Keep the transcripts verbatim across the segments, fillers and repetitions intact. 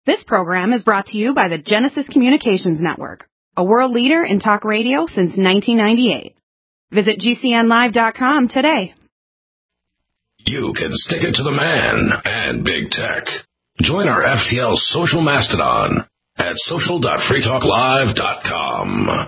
This program is brought to you by the Genesis Communications Network, a world leader in talk radio since nineteen ninety-eight. Visit G C N live dot com today. You can stick it to the man and big tech. Join our F T L social mastodon at social dot free talk live dot com.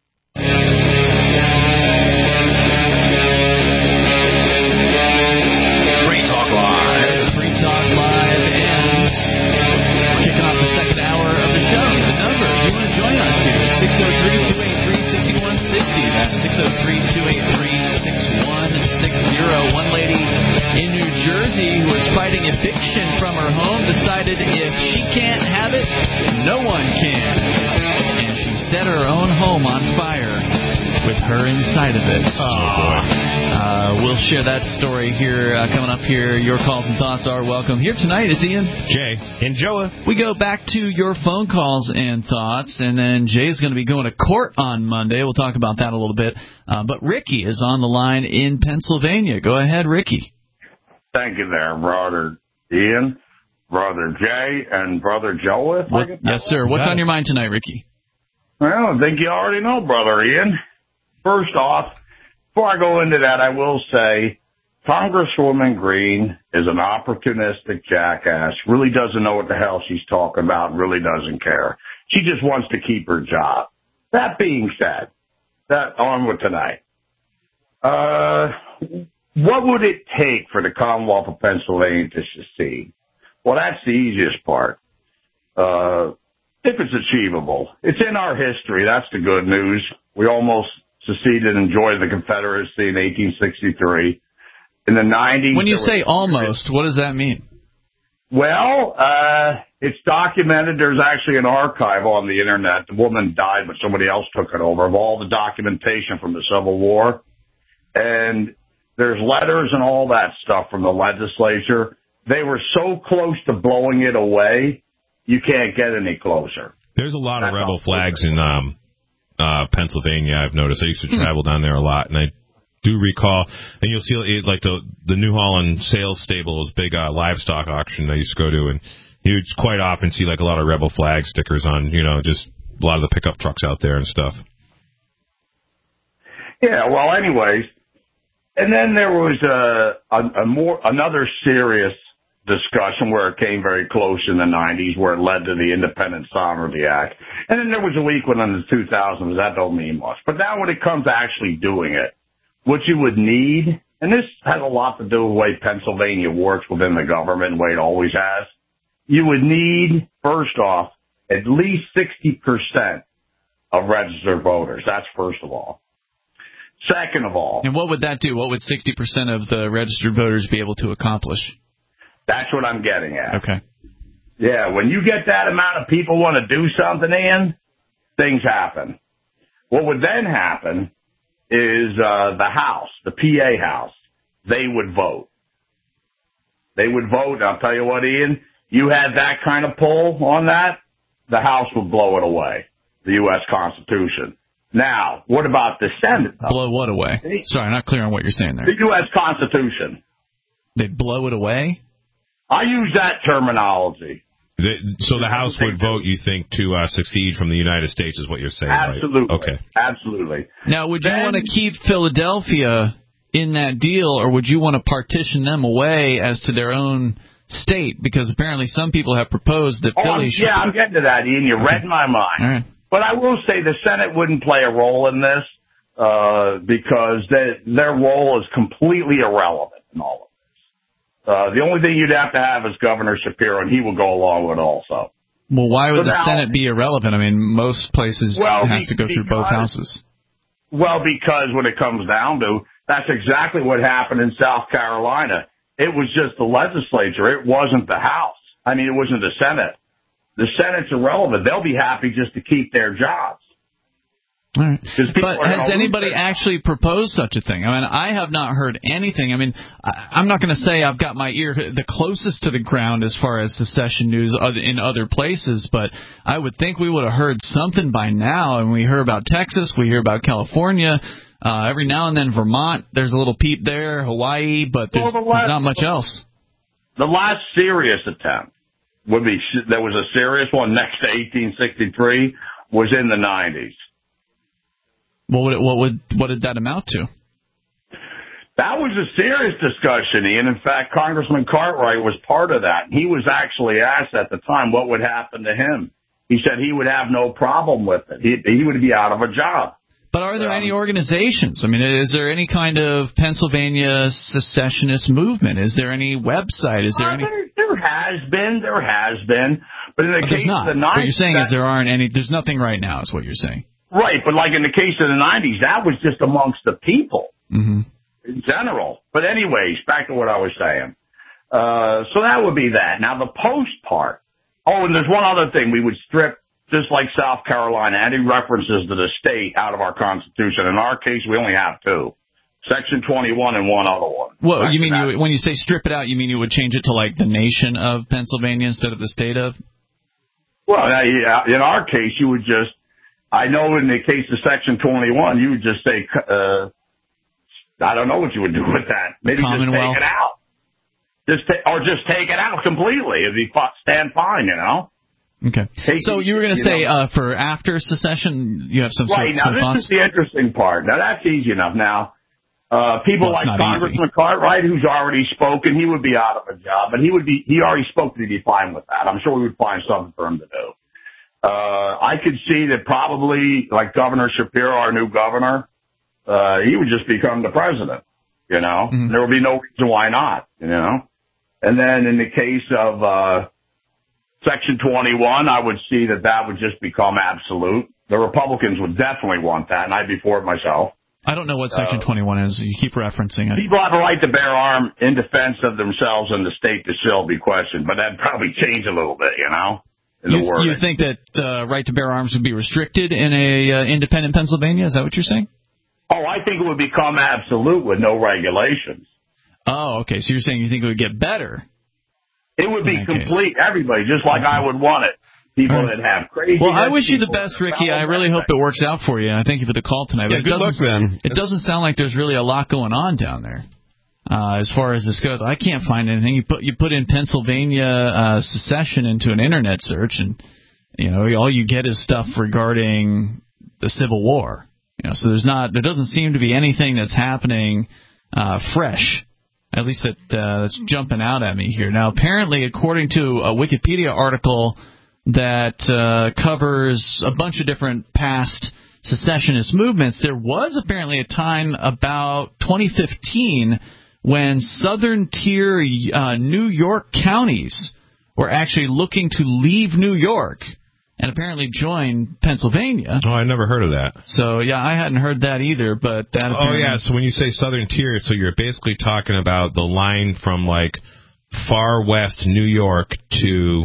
six oh three, two eight three, six one six oh. That's six oh three, two eight three, six one six oh. One lady in New Jersey who was fighting eviction from her home decided if she can't have it, no one can. And she set her own home on fire with her inside of it. Oh, uh, we'll share that story here uh, coming up here. Your calls and thoughts are welcome. Here tonight is Ian, Jay, and Joa. We go back to your phone calls and thoughts, and then Jay's going to be going to court on Monday. We'll talk about that a little bit. Uh, but Ricky is on the line in Pennsylvania. Go ahead, Ricky. Thank you there, Brother Ian, Brother Jay, and Brother Joa. What, yes, sir. What's on your mind tonight, Ricky? Well, I think you already know, Brother Ian. First off, before I go into that, I will say Congresswoman Green is an opportunistic jackass, really doesn't know what the hell she's talking about, really doesn't care. She just wants to keep her job. That being said, that on with tonight. Uh, what would it take for the Commonwealth of Pennsylvania to secede? Well, that's the easiest part. Uh, if it's achievable. It's in our history. That's the good news. We almost seceded and joined the Confederacy in eighteen sixty-three. In the nineties... When you say almost, what does that mean? Well, uh, it's documented. There's actually an archive on the Internet. The woman died, but somebody else took it over, of all the documentation from the Civil War. And there's letters and all that stuff from the legislature. They were so close to blowing it away, you can't get any closer. There's a lot That's of rebel flags in um, uh, Pennsylvania, I've noticed. I used to travel down there a lot, and I do recall, and you'll see it, like the the New Holland Sales Stable's big uh, livestock auction I used to go to, and you'd quite often see like a lot of rebel flag stickers on, you know, just a lot of the pickup trucks out there and stuff. Yeah, well, anyways, and then there was a, a, a more another serious discussion where it came very close in the nineties, where it led to the Independent Sovereignty Act. And then there was a weak one in the two thousands. That don't mean much. But now when it comes to actually doing it, what you would need, and this has a lot to do with the way Pennsylvania works within the government, the way it always has, you would need, first off, at least sixty percent of registered voters. That's first of all. Second of all. And what would that do? What would sixty percent of the registered voters be able to accomplish? That's what I'm getting at. Okay. Yeah, when you get that amount of people want to do something, Ian, things happen. What would then happen is uh, the House, the P A House, they would vote. They would vote. I'll tell you what, Ian, you had that kind of pull on that, the House would blow it away, the U S Constitution. Now, what about the Senate? Blow what away? Sorry, I'm not clear on what you're saying there. The U S Constitution. They'd blow it away? I use that terminology. The, so the House would vote, you think, to uh, secede from the United States is what you're saying, Absolutely. Right? Okay. Absolutely. Now, would you then, want to keep Philadelphia in that deal, or would you want to partition them away as to their own state? Because apparently some people have proposed that oh, Philly should... Yeah, I'm getting to that, Ian. You read my mind. All right. But I will say the Senate wouldn't play a role in this uh, because they, their role is completely irrelevant in all of this. Uh, the only thing you'd have to have is Governor Shapiro, and he will go along with it also. Well, why would so the now, Senate be irrelevant? I mean, most places well, it has to go because, through both houses. Well, because when it comes down to, that's exactly what happened in South Carolina. It was just the legislature. It wasn't the House. I mean, it wasn't the Senate. The Senate's irrelevant. They'll be happy just to keep their jobs. All right. But has anybody actually proposed such a thing? I mean, I have not heard anything. I mean, I, I'm not going to say I've got my ear the closest to the ground as far as secession news in other places, but I would think we would have heard something by now. And we hear about Texas, we hear about California, uh, every now and then Vermont. There's a little peep there, Hawaii, but there's, well, the last, there's not much else. The last serious attempt would be that was a serious one next to eighteen sixty-three was in the nineties. What would it, what would what did that amount to? That was a serious discussion, Ian. In fact, Congressman Cartwright was part of that. He was actually asked at the time what would happen to him. He said he would have no problem with it. He, he would be out of a job. But are there um, any organizations? I mean, is there any kind of Pennsylvania secessionist movement? Is there any website? Is there uh, any? There, there has been. There has been. But in the but case not. of the nineties, what you're saying is there aren't any. There's nothing right now. Is what you're saying. Right, but like in the case of the nineties, that was just amongst the people mm-hmm. in general. But anyways, back to what I was saying. Uh, so that would be that. Now the post part. Oh, and there's one other thing. We would strip, just like South Carolina, any references to the state out of our Constitution. In our case, we only have two. Section twenty-one and one other one. Well, you mean you, when you say strip it out, you mean you would change it to like the nation of Pennsylvania instead of the state of? Well, yeah, in our case, you would just, I know in the case of Section twenty-one, you would just say, uh, I don't know what you would do with that. Maybe just take it out. Just ta- or just take it out completely. It'd be stand fine, you know. Okay. Take so it, you were going to say know. uh, for after secession, you have some right some, now. some this thoughts? is the interesting part. Now that's easy enough. Now, uh, people well, like Congressman Cartwright, who's already spoken, he would be out of a job, but he would be. He already spoke. He'd be fine with that. I'm sure we would find something for him to do. Uh, I could see that probably like Governor Shapiro, our new governor, uh, he would just become the president. You know, mm-hmm. there would be no reason why not. You know. And then in the case of uh Section twenty-one, I would see that that would just become absolute. The Republicans would definitely want that, and I'd be for it myself. I don't know what Section uh, twenty-one is. You keep referencing it. People have a right to bear arms in defense of themselves and the state to still be questioned, but that'd probably change a little bit, you know, in you, the wording. You think that the uh, right to bear arms would be restricted in a uh, independent Pennsylvania? Is that what you're saying? Oh, I think it would become absolute with no regulations. Oh, okay. So you're saying you think it would get better? It would be complete, case. Everybody, just like I would want it. People right. that have crazy. Well, I wish you the best, Ricky. I really hope it works out for you, and I thank you for the call tonight. Yeah, but good luck, man. It doesn't sound like there's really a lot going on down there. Uh, as far as this goes, I can't find anything. You put you put in Pennsylvania uh, secession into an internet search, and you know all you get is stuff regarding the Civil War. You know, so there's not there doesn't seem to be anything that's happening uh, fresh. At least that uh, that's jumping out at me here. Now, apparently, according to a Wikipedia article that uh, covers a bunch of different past secessionist movements, there was apparently a time about twenty fifteen when southern tier uh, New York counties were actually looking to leave New York and apparently join Pennsylvania. Oh, I never heard of that. So, yeah, I hadn't heard that either. But that Oh, yeah, so when you say southern tier, so you're basically talking about the line from, like, far west New York to,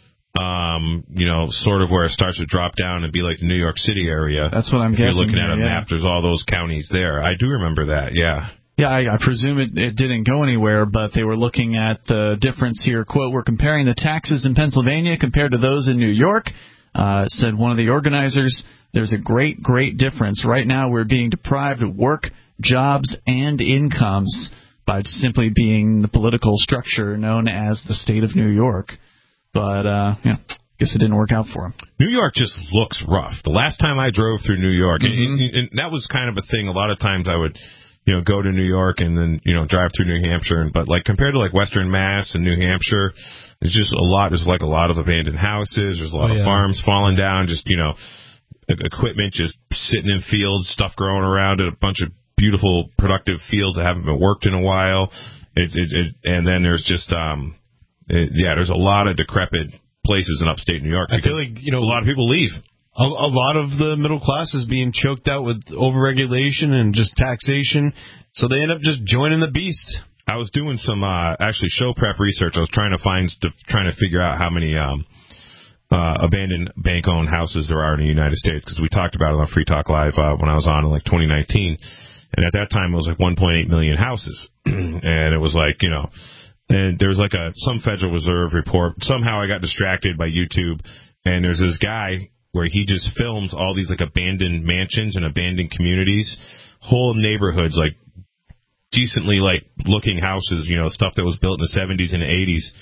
um, you know, sort of where it starts to drop down and be like the New York City area. That's what I'm if guessing. You're looking here, at a yeah. map, there's all those counties there. I do remember that, yeah. Yeah, I, I presume it, it didn't go anywhere, but they were looking at the difference here. Quote, we're comparing the taxes in Pennsylvania compared to those in New York. Uh, said one of the organizers, there's a great, great difference. Right now we're being deprived of work, jobs, and incomes by simply being the political structure known as the state of New York. But, uh, yeah, I guess it didn't work out for him. New York just looks rough. The last time I drove through New York, mm-hmm. and, and, and that was kind of a thing. A lot of times I would, you know, go to New York and then, you know, drive through New Hampshire. But, like, compared to, like, Western Mass and New Hampshire, there's just a lot, there's like a lot of abandoned houses, there's a lot oh, yeah. of farms falling down, just, you know, equipment just sitting in fields, stuff growing around it, a bunch of beautiful, productive fields that haven't been worked in a while. It, it, it, and then there's just, um, it, yeah, there's a lot of decrepit places in upstate New York. I feel like, you know, a lot of people leave. A, a lot of the middle class is being choked out with overregulation and just taxation, so they end up just joining the beast. I was doing some uh, actually show prep research. I was trying to find, trying to figure out how many um, uh, abandoned bank-owned houses there are in the United States, because we talked about it on Free Talk Live uh, when I was on in like twenty nineteen, and at that time it was like one point eight million houses, and it was like, you know, and there was like a some Federal Reserve report. Somehow I got distracted by YouTube, and there's this guy where he just films all these like abandoned mansions and abandoned communities, whole neighborhoods, like decently like looking houses, you know, stuff that was built in the seventies and eighties,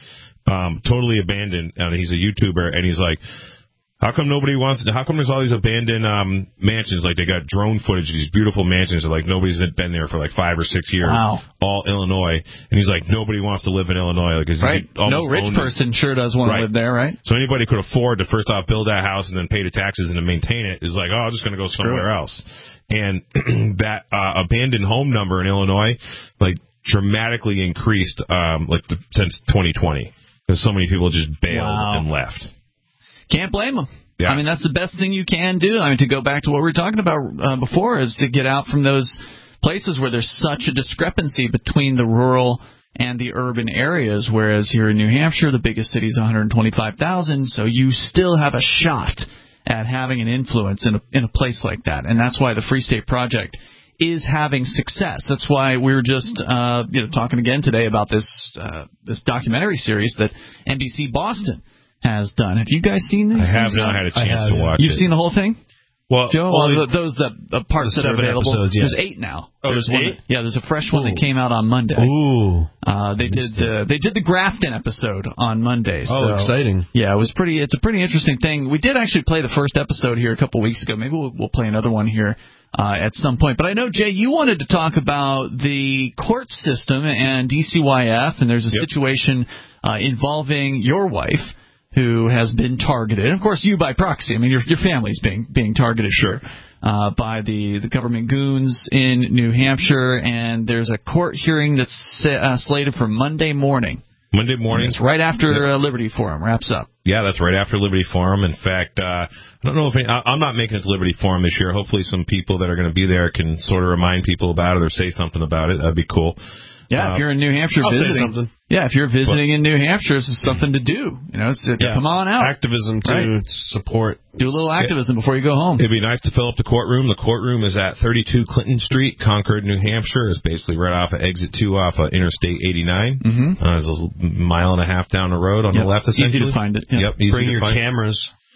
um, totally abandoned. And he's a YouTuber, and he's like, how come nobody wants to, how come there's all these abandoned um, mansions? Like, they got drone footage of these beautiful mansions that, like, nobody's been there for, like, five or six years. Wow. All Illinois. And he's like, nobody wants to live in Illinois. Like, right. No rich person sure does want right. to live there, right? So anybody could afford to, first off, build that house and then pay the taxes and then maintain it is like, oh, I'm just going to go somewhere else. And that uh, abandoned home number in Illinois, like, dramatically increased, um, like, the, since twenty twenty. Because so many people just bailed wow. and left. Can't blame them. Yeah. I mean, that's the best thing you can do. I mean, to go back to what we were talking about uh, before, is to get out from those places where there's such a discrepancy between the rural and the urban areas, whereas here in New Hampshire, the biggest city is one hundred twenty-five thousand, so you still have a shot at having an influence in a, in a place like that. And that's why the Free State Project is having success. That's why we were just uh, you know, talking again today about this uh, this documentary series that N B C Boston has done. Have you guys seen this? I have not had a chance to watch You've it. You've seen the whole thing? Well, Joe, well, those that uh, parts that are available. Episodes, yes. There's eight now. Oh, there's eight? One, yeah, there's a fresh one Ooh. that came out on Monday. Ooh. Uh, they did uh, they did the Grafton episode on Monday. Oh, so, exciting! Yeah, it was pretty. It's a pretty interesting thing. We did actually play the first episode here a couple weeks ago. Maybe we'll, we'll play another one here uh, at some point. But I know, Jay, you wanted to talk about the court system and D C Y F, and there's a yep. situation uh, involving your wife, who has been targeted. And of course, you by proxy. I mean, your your family's being being targeted sure. uh, by the, the government goons in New Hampshire. And there's a court hearing that's uh, slated for Monday morning. Monday morning. It's right after yep. uh, Liberty Forum wraps up. Yeah, that's right after Liberty Forum. In fact, uh, I don't know if any, I, I'm not making it to Liberty Forum this year. Hopefully some people that are going to be there can sort of remind people about it or say something about it. That'd be cool. Yeah, uh, if you're in New Hampshire I'll visiting, say something. Yeah, if you're visiting but, in New Hampshire, this is something to do. You know, it's, yeah. come on out. Activism to right. support. Do a little activism it, before you go home. It'd be nice to fill up the courtroom. The courtroom is at thirty-two Clinton Street, Concord, New Hampshire. It's basically right off of Exit two off of Interstate eighty-nine. Mm-hmm. Uh, it's a mile and a half down the road on yep. the left, essentially. Easy to find it. Yep, yep easy Bring to your find. cameras.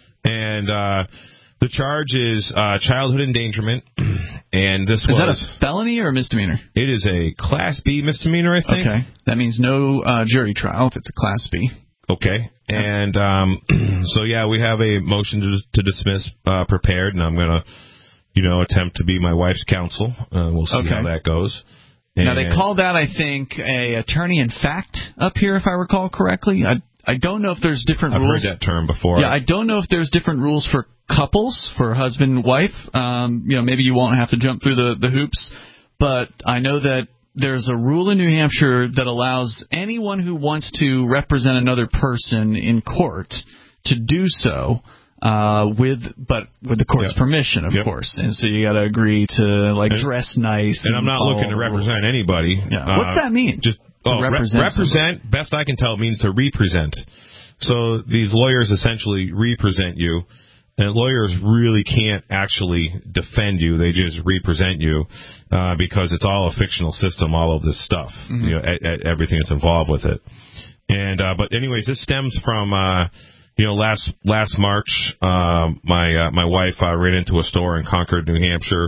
And uh, the charge is uh, childhood endangerment. And this is was, that a felony or a misdemeanor? It is a Class B misdemeanor, I think. Okay. That means no uh, jury trial if it's a Class B. Okay. And um, so, yeah, we have a motion to, to dismiss uh, prepared, and I'm going to, you know, attempt to be my wife's counsel. Uh, we'll see okay. how that goes. And now, they call that, I think, a attorney in fact up here, if I recall correctly. I I don't know if there's different I've rules. I've heard that term before. Yeah, I don't know if there's different rules for couples, for husband and wife. Um, you know, maybe you won't have to jump through the, the hoops. But I know that there's a rule in New Hampshire that allows anyone who wants to represent another person in court to do so. Uh, with but with the court's yep. permission, of yep. course, and so you got to agree to like and, dress nice. And, and I'm not looking to represent rules. anybody. Yeah. Uh, What's that mean? Just oh, represent. Re- represent. Best I can tell, means to represent. So these lawyers essentially represent you, and lawyers really can't actually defend you. They just represent you uh, because it's all a fictional system. All of this stuff, mm-hmm. you know, a, a, everything that's involved with it. And uh, but anyways, this stems from. Uh, You know, last last March, um, my uh, my wife uh, ran into a store in Concord, New Hampshire,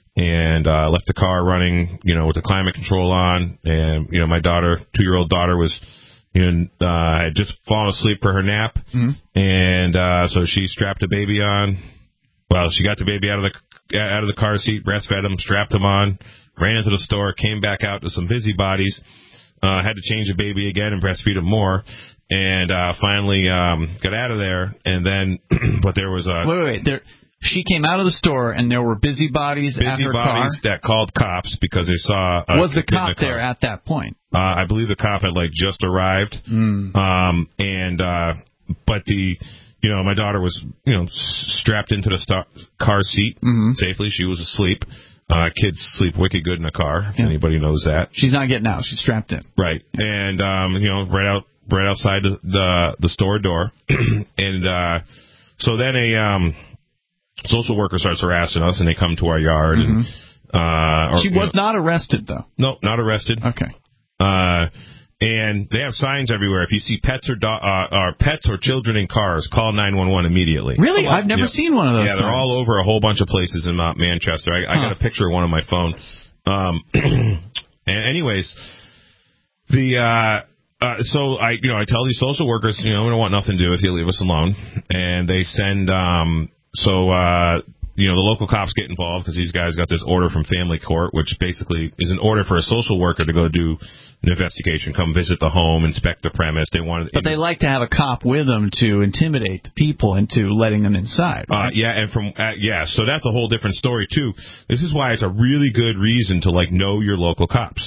and uh, left the car running, you know, with the climate control on. And you know, my daughter, two-year-old daughter, was, you know, uh, had just fallen asleep for her nap, mm-hmm. and uh, so she strapped the baby on. Well, she got the baby out of the out of the car seat, breastfed him, strapped him on, ran into the store, came back out to some busybodies, uh, had to change the baby again and breastfeed him more. And uh, finally um, got out of there, and then, but there was a... Wait, wait, wait. There, she came out of the store, and there were busybodies busy at her car? Busybodies that called cops because they saw... A, was the cop the there at that point? Uh, I believe the cop had, like, just arrived. Mm. Um, and, uh, but the... You know, my daughter was, you know, strapped into the st- car seat mm-hmm. safely. She was asleep. Uh, kids sleep wicked good in a car, if yeah. anybody knows that. She's not getting out. She's strapped in. Right. Yeah. And, um, you know, right out... right outside the the, the store door. And uh, so then a um, social worker starts harassing us, and they come to our yard. Mm-hmm. And uh, or, She was know, not arrested, though. No, not arrested. Okay. Uh, and they have signs everywhere. If you see pets or, do- uh, or pets or children in cars, call nine one one immediately. Really? I've never yeah. seen one of those Yeah, they're signs. all over a whole bunch of places in Mount Manchester. I, I huh. got a picture of one on my phone. Um, and anyways, the... Uh, uh, so I, you know, I tell these social workers, you know, we don't want nothing to do with you. Leave us alone. And they send, um, so, uh, you know, the local cops get involved because these guys got this order from family court, which basically is an order for a social worker to go do an investigation, come visit the home, inspect the premise. They want, but they like to have a cop with them to intimidate the people into letting them inside. Right? Uh, yeah, and from uh, yeah, so that's a whole different story too. This is why it's a really good reason to like know your local cops.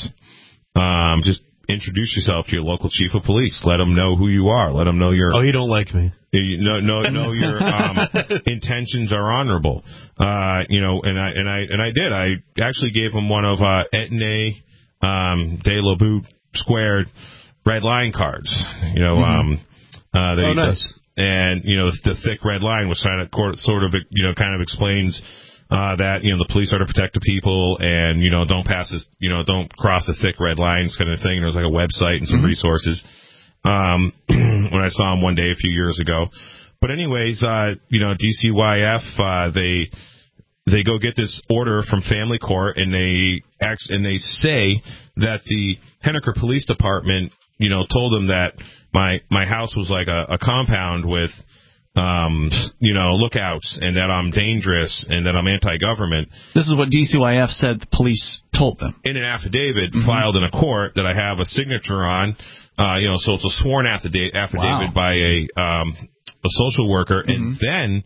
Um, just introduce yourself to your local chief of police. Let them know who you are. Let them know your. Oh, you don't like me. You know, no, no, your um, intentions are honorable. Uh, you know, and I and I and I did. I actually gave him one of uh, Etienne um, de la Boot squared red line cards. You know, mm-hmm. um, uh, they, oh, nice. And you know, the, the thick red line, which kind of sort of you know kind of explains uh, that you know the police are to protect the people, and you know don't pass this, you know don't cross the thick red lines kind of thing. There's like a website and some mm-hmm. resources. Um, when I saw him one day a few years ago. But anyways, uh, you know, D C Y F, uh, they, they go get this order from family court and they act, and they say that the Henniker Police Department, you know, told them that my, my house was like a, a compound with, um, you know, lookouts and that I'm dangerous and that I'm anti-government. This is what D C Y F said the police told them. In an affidavit mm-hmm. filed in a court that I have a signature on. Uh, you know, so it's a sworn affidavit, affidavit wow. by a um, a social worker, mm-hmm. and then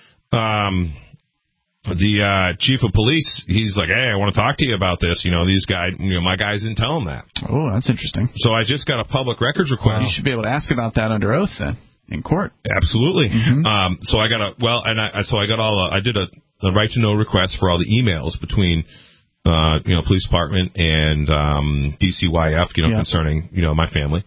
um, the uh, chief of police, he's like, "Hey, I want to talk to you about this." You know, these guys, you know, my guys didn't tell him that. Oh, that's interesting. So I just got a public records request. Well, you should be able to ask about that under oath then in court. Absolutely. Mm-hmm. Um, so I got a well, and I so I got all uh, I did a, a right to know request for all the emails between. Uh, you know, police department and um, D C Y F, you know, yeah. concerning, you know, my family.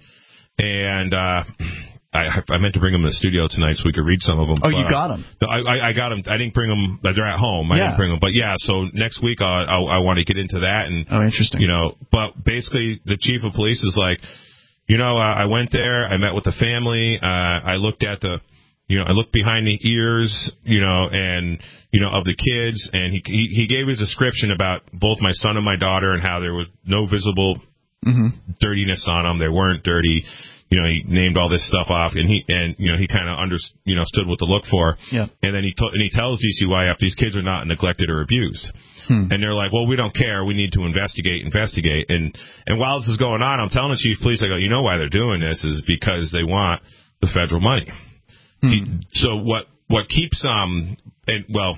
And uh, I, I meant to bring them in the studio tonight so we could read some of them. Oh, but, you got them? Uh, I, I got them. I didn't bring them. They're at home. I yeah. didn't bring them. But, yeah, so next week I, I, I want to get into that. And oh, interesting. You know, but basically the chief of police is like, you know, uh, I went there. I met with the family. Uh, I looked at the, you know, I looked behind the ears, you know, and, you know, of the kids, and he he, he gave his description about both my son and my daughter and how there was no visible mm-hmm. dirtiness on them. They weren't dirty. You know, he named all this stuff off, and he and you know he kind of under you know stood what to look for. Yeah. And then he to, and he tells D C Y F these kids are not neglected or abused. Hmm. And they're like, well, we don't care. We need to investigate, investigate. And and while this is going on, I'm telling the chief of police, I go, you know why they're doing this is because they want the federal money. Hmm. So what what keeps um and well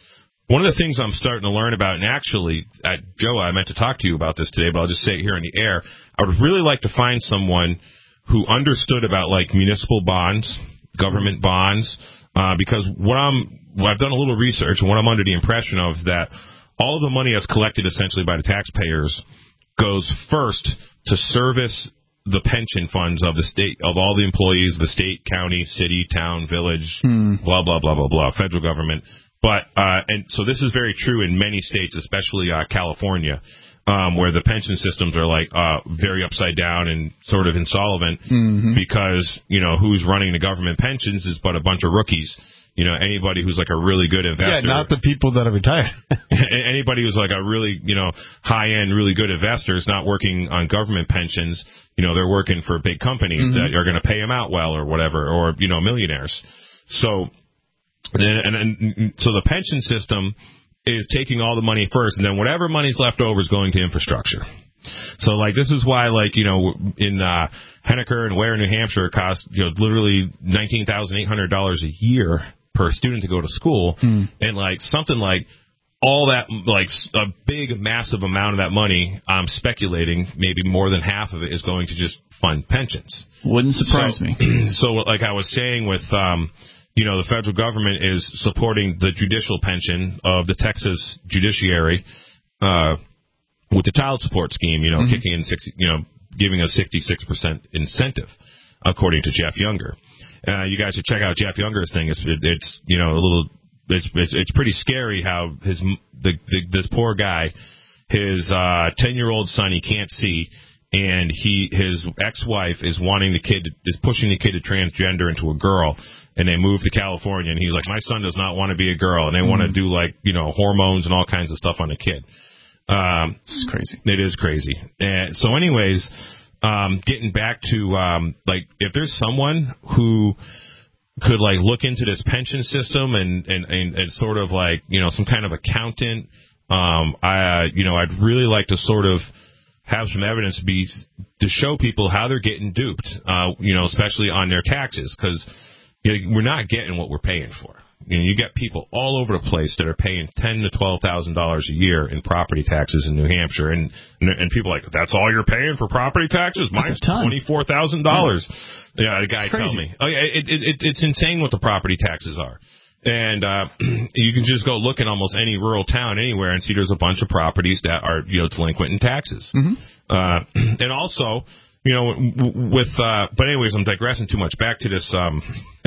one of the things I'm starting to learn about, and actually, uh, Joe, I meant to talk to you about this today, but I'll just say it here in the air. I would really like to find someone who understood about like municipal bonds, government bonds, uh, because what I'm well, I've done a little research, and what I'm under the impression of is that all of the money that's collected essentially by the taxpayers goes first to service the pension funds of the state, of all the employees of the state, county, city, town, village, hmm. blah, blah, blah, blah, blah, federal government. But, uh, and so this is very true in many states, especially, uh, California, um, where the pension systems are like, uh, very upside down and sort of insolvent mm-hmm. because, you know, who's running the government pensions is but a bunch of rookies. You know, anybody who's like a really good investor. Yeah, not the people that are retired. Anybody who's like a really, you know, high-end, really good investor is not working on government pensions. You know, they're working for big companies mm-hmm. that are going to pay them out well or whatever, or, you know, millionaires. So, and, and, and so the pension system is taking all the money first, and then whatever money's left over is going to infrastructure. So, like, this is why, like, you know, in uh, Henniker and Ware, New Hampshire, it costs, you know, literally nineteen thousand eight hundred dollars a year per student to go to school, mm. and like something like all that, like a big, massive amount of that money, I'm speculating maybe more than half of it is going to just fund pensions. Wouldn't surprise so, me. So, like I was saying with, um, you know, the federal government is supporting the judicial pension of the Texas judiciary uh, with the child support scheme, you know, mm-hmm. kicking in sixty, you know, giving a sixty-six percent incentive, according to Jeff Younger. Uh, you guys should check out Jeff Younger's thing. It's, it, it's you know, a little, it's, it's, it's pretty scary how his, the, the this poor guy, his, uh, ten year old son, he can't see, and he, his ex-wife is wanting the kid, is pushing the kid to transgender into a girl, and they move to California, and he's like, my son does not want to be a girl, and they mm-hmm. want to do like, you know, hormones and all kinds of stuff on the kid. Um, it's crazy. It is crazy. And so anyways, um, getting back to, um, like, if there's someone who could, like, look into this pension system and, and, and, and sort of, like, you know, some kind of accountant, um, I, you know, I'd really like to sort of have some evidence be to show people how they're getting duped, uh, you know, especially on their taxes, because you know, we're not getting what we're paying for. You know, you get people all over the place that are paying ten to twelve thousand dollars a year in property taxes in New Hampshire, and and, and people are like, that's all you're paying for property taxes? Mine's twenty four thousand dollars. Yeah, the guy told me. Oh yeah, it, it, it, it's insane what the property taxes are. And uh, you can just go look in almost any rural town anywhere and see there's a bunch of properties that are, you know, delinquent in taxes. Mm-hmm. Uh, and also, you know, with uh, but anyways, I'm digressing too much. Back to this, um,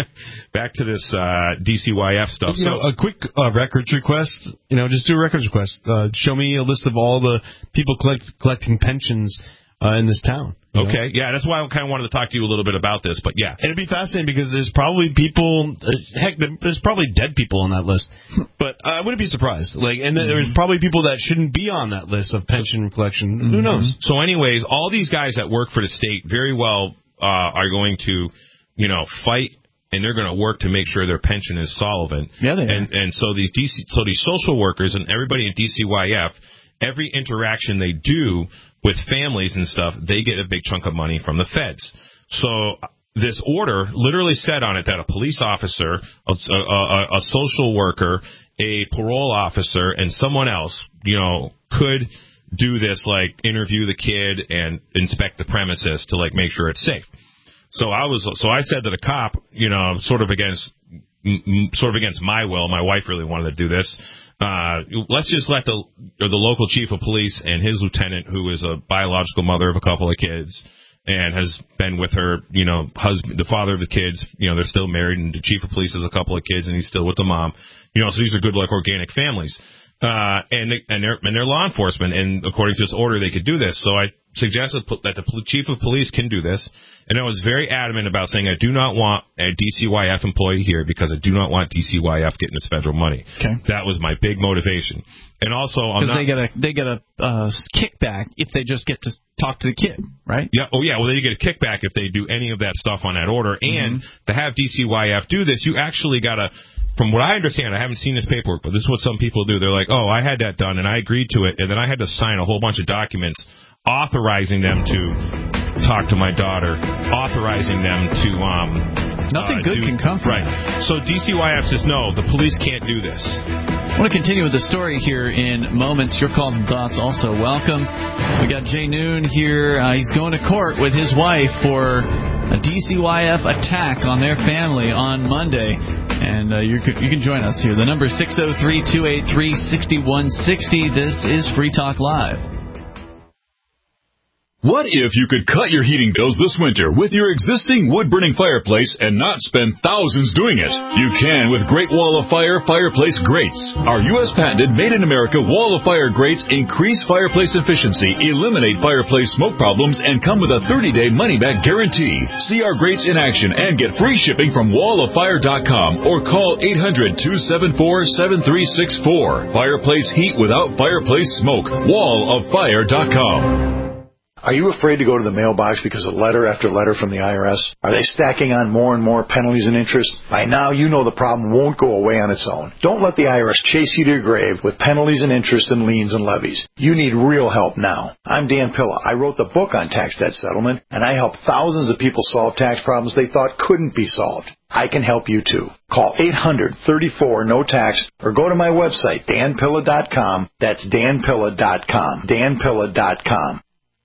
back to this uh, D C Y F stuff. You so know, a quick uh, records request. You know, just do a records request. Uh, show me a list of all the people collect, collecting pensions uh, in this town. Okay, know? yeah, that's why I kind of wanted to talk to you a little bit about this, but yeah. It'd be fascinating because there's probably people, uh, heck, there's probably dead people on that list, but I wouldn't be surprised. Like, and mm-hmm. there's probably people that shouldn't be on that list of pension collection. Mm-hmm. Who knows? So anyways, all these guys that work for the state very well uh, are going to, you know, fight, and they're going to work to make sure their pension is solvent. Yeah, they and, are. and so these D C, so these social workers and everybody in D C Y F, every interaction they do with families and stuff, they get a big chunk of money from the feds. So this order literally said on it that a police officer, a, a, a social worker, a parole officer, and someone else, you know, could do this, like interview the kid and inspect the premises to like make sure it's safe. So I was, so I said to the cop, you know, sort of against, sort of against my will. My wife really wanted to do this. Uh, let's just let the or the local chief of police and his lieutenant, who is a biological mother of a couple of kids and has been with her, you know, husband, the father of the kids, you know, they're still married, and the chief of police has a couple of kids and he's still with the mom, you know, so these are good, like, organic families. Uh, and, they, and they're, and they're law enforcement, and according to this order, they could do this. So I suggested that the chief of police can do this, and I was very adamant about saying I do not want a D C Y F employee here because I do not want D C Y F getting its federal money. Okay. That was my big motivation. And also, I'm because not, they get a they get a uh, kickback if they just get to talk to the kid, right? Yeah. Oh, yeah. Well, they get a kickback if they do any of that stuff on that order. And mm-hmm. to have D C Y F do this, you actually got to. From what I understand, I haven't seen this paperwork, but this is what some people do. They're like, oh, I had that done, and I agreed to it, and then I had to sign a whole bunch of documents authorizing them to talk to my daughter, authorizing them to... um. Nothing uh, good do, can come from right. it. Right. So D C Y F says, no, the police can't do this. I want to continue with the story here in moments. Your calls and thoughts also welcome. We got Jay Noon here. Uh, he's going to court with his wife for a D C Y F attack on their family on Monday. And uh, you, you can join us here. The number is six oh three, two eight three, six one six oh. This is Free Talk Live. What if you could cut your heating bills this winter with your existing wood-burning fireplace and not spend thousands doing it? You can with Great Wall of Fire fireplace grates. Our U S patented made-in-America Wall of Fire grates increase fireplace efficiency, eliminate fireplace smoke problems, and come with a thirty-day money-back guarantee. See our grates in action and get free shipping from wall of fire dot com or call eight hundred, two seven four, seven three six four. Fireplace heat without fireplace smoke. wall of fire dot com. Are you afraid to go to the mailbox because of letter after letter from the I R S? Are they stacking on more and more penalties and interest? By now, you know the problem won't go away on its own. Don't let the I R S chase you to your grave with penalties and interest and liens and levies. You need real help now. I'm Dan Pilla. I wrote the book on tax debt settlement, and I help thousands of people solve tax problems they thought couldn't be solved. I can help you too. Call eight hundred, thirty-four, no tax or go to my website, dan pilla dot com. That's dan pilla dot com. dan pilla dot com.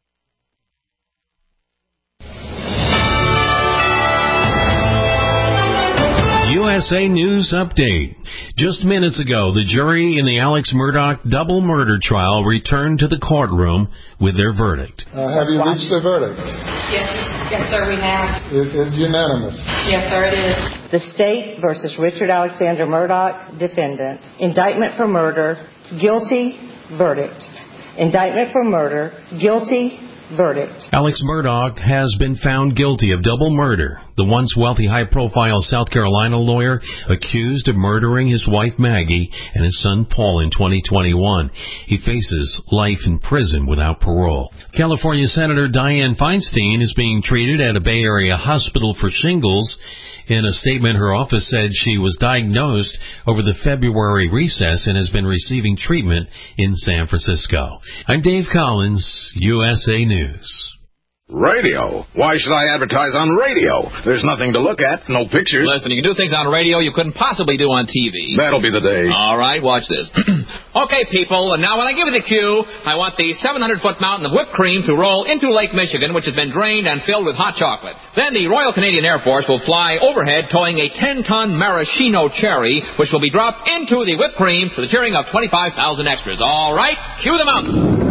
U S A News Update. Just minutes ago, the jury in the Alex Murdaugh double murder trial returned to the courtroom with their verdict. Uh, have you reached the verdict? Yes, yes, sir, we have. Is it unanimous? Yes, sir, it is. The State versus Richard Alexander Murdaugh, defendant. Indictment for murder. Guilty. Verdict. Indictment for murder. Guilty. Verdict. Alex Murdaugh has been found guilty of double murder. The once wealthy, high-profile South Carolina lawyer accused of murdering his wife Maggie and his son Paul in twenty twenty-one. He faces life in prison without parole. California Senator Dianne Feinstein is being treated at a Bay Area hospital for shingles. In a statement, her office said she was diagnosed over the February recess and has been receiving treatment in San Francisco. I'm Dave Collins, U S A News. Radio? Why should I advertise on radio? There's nothing to look at, no pictures. Listen, you can do things on radio you couldn't possibly do on T V. That'll be the day. All right, watch this. Okay, people, and now when I give you the cue, I want the seven hundred foot mountain of whipped cream to roll into Lake Michigan, which has been drained and filled with hot chocolate. Then the Royal Canadian Air Force will fly overhead towing a ten ton maraschino cherry, which will be dropped into the whipped cream for the cheering of twenty-five thousand extras. All right, cue the mountain.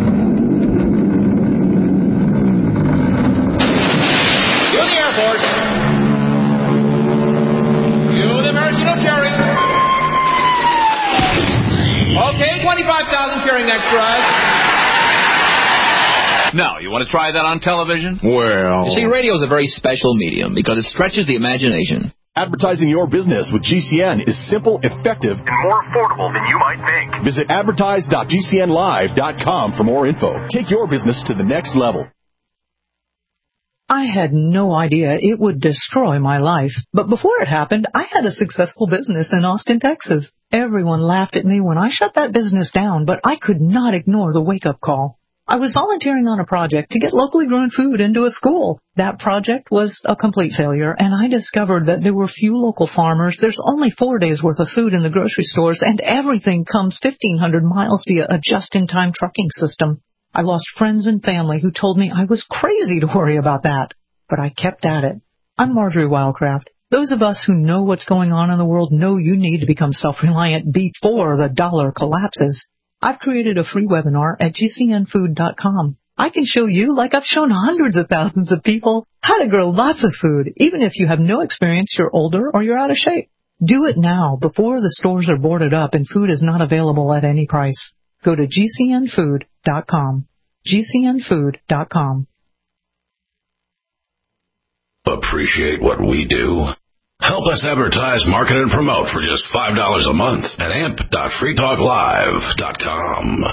Okay, twenty-five thousand cheering extras. Now, you want to try that on television? Well... You see, radio is a very special medium because it stretches the imagination. Advertising your business with G C N is simple, effective, and more affordable than you might think. Visit advertise dot G C N live dot com for more info. Take your business to the next level. I had no idea it would destroy my life. But before it happened, I had a successful business in Austin, Texas. Everyone laughed at me when I shut that business down, but I could not ignore the wake-up call. I was volunteering on a project to get locally grown food into a school. That project was a complete failure, and I discovered that there were few local farmers. There's only four days' worth of food in the grocery stores, and everything comes fifteen hundred miles via a just-in-time trucking system. I lost friends and family who told me I was crazy to worry about that, but I kept at it. I'm Marjorie Wildcraft. Those of us who know what's going on in the world know you need to become self-reliant before the dollar collapses. I've created a free webinar at G C N food dot com. I can show you, like I've shown hundreds of thousands of people, how to grow lots of food, even if you have no experience, you're older, or you're out of shape. Do it now, before the stores are boarded up and food is not available at any price. Go to G C N food dot com. G C N food dot com. Appreciate what we do? Help us advertise, market, and promote for just five dollars a month at amp dot free talk live dot com.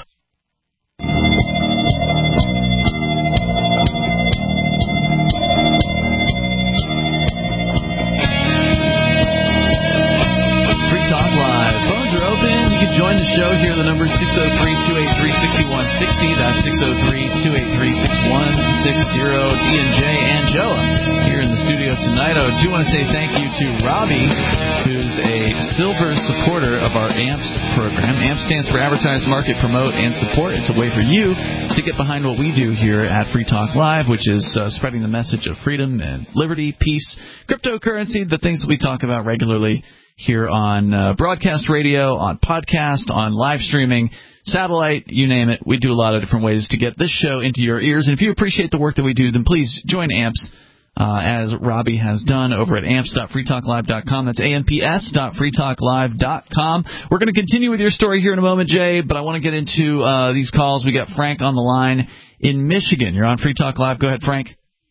Free Talk Live. Phones are open. You can join the show here. The number is six oh three, two eight three, six one six oh. That's six oh three, two eight three, six one six oh. It's Ian, Jay, and Joe here in the studio tonight. I do want to say thank you to Robbie, who's a silver supporter of our AMPS program. AMPS stands for Advertise, Market, Promote, and Support. It's a way for you to get behind what we do here at Free Talk Live, which is uh, spreading the message of freedom and liberty, peace, cryptocurrency, the things that we talk about regularly here on uh, broadcast radio, on podcast, on live streaming, satellite, you name it. We do a lot of different ways to get this show into your ears. And if you appreciate the work that we do, then please join AMPS, uh, as Robbie has done over at amps dot free talk live dot com. That's A M P S dot free talk live dot com. We're going to continue with your story here in a moment, Jay, but I want to get into uh, these calls. We got Frank on the line in Michigan. You're on Free Talk Live. Go ahead, Frank.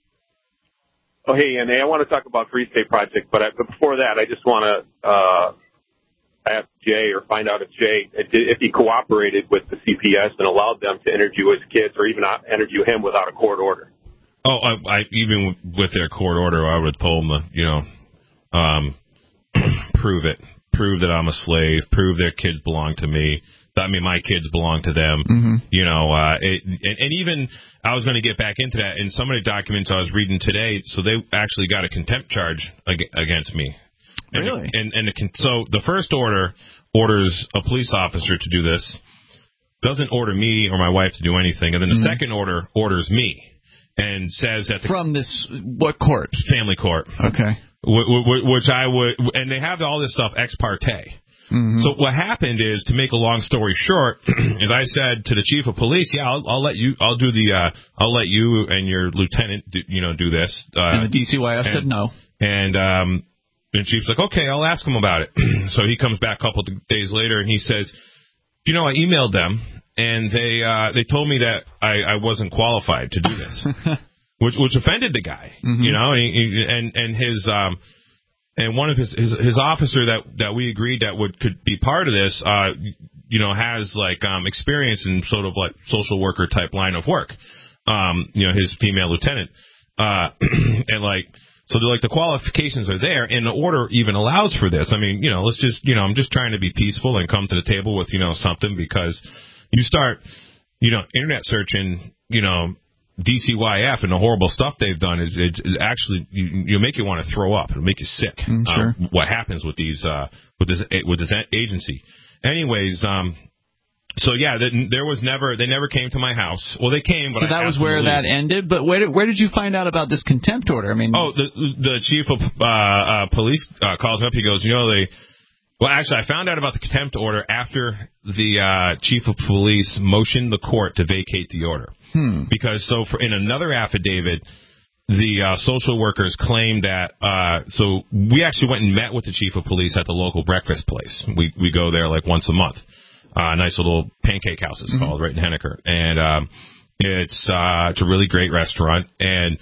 Oh, hey, and I want to talk about Free State Project, but, I, but before that, I just want to uh, ask Jay or find out if Jay, if he cooperated with the C P S and allowed them to interview his kids or even not interview him without a court order. Oh, I, I even with their court order, I would have told them, you know, um, prove it. Prove that I'm a slave. Prove their kids belong to me. I mean, my kids belong to them. Mm-hmm. You know, uh, it, and, and even I was going to get back into that. In some of the documents I was reading today, so they actually got a contempt charge ag- against me. And really? The, and and the, so the first order orders a police officer to do this, doesn't order me or my wife to do anything, and then the mm-hmm. second order orders me and says that the, from this what court? Family court. Okay. W- w- which I would, and they have all this stuff ex parte. Mm-hmm. So what happened is, to make a long story short, is I said to the chief of police, "Yeah, I'll, I'll let you. I'll do the. Uh, I'll let you and your lieutenant, do, you know, do this." Uh, and the D C Y S and, said no. And um, and chief's like, "Okay, I'll ask him about it." So he comes back a couple of days later and he says, "You know, I emailed them and they uh, they told me that I, I wasn't qualified to do this, which which offended the guy, mm-hmm. you know, and he, and, and his um and one of his, his his officer that that we agreed that would could be part of this, uh, you know, has like um experience in sort of like social worker type line of work, um, you know, his female lieutenant, uh, and like. So they're like the qualifications are there, and the order even allows for this. I mean, you know, let's just, you know, I'm just trying to be peaceful and come to the table with, you know, something, because you start, you know, internet searching, you know, D C Y F and the horrible stuff they've done is it, it actually you, you make you want to throw up. It'll make you sick. Mm, sure. Um, what happens with these uh, with this with this agency? Anyways, um. So yeah, there was never they never came to my house. Well, they came, but so I that was where that ended. But where did, where did you find out about this contempt order? I mean, oh, the the chief of uh, uh, police uh, calls me up. He goes, you know, they. Well, actually, I found out about the contempt order after the uh, chief of police motioned the court to vacate the order. Hmm. Because so for in another affidavit, the uh, social workers claimed that. Uh, so we actually went and met with the chief of police at the local breakfast place. We we go there like once a month. Uh, nice little pancake house, it's mm-hmm. called, right in Henniker. And um, it's uh, it's a really great restaurant. And,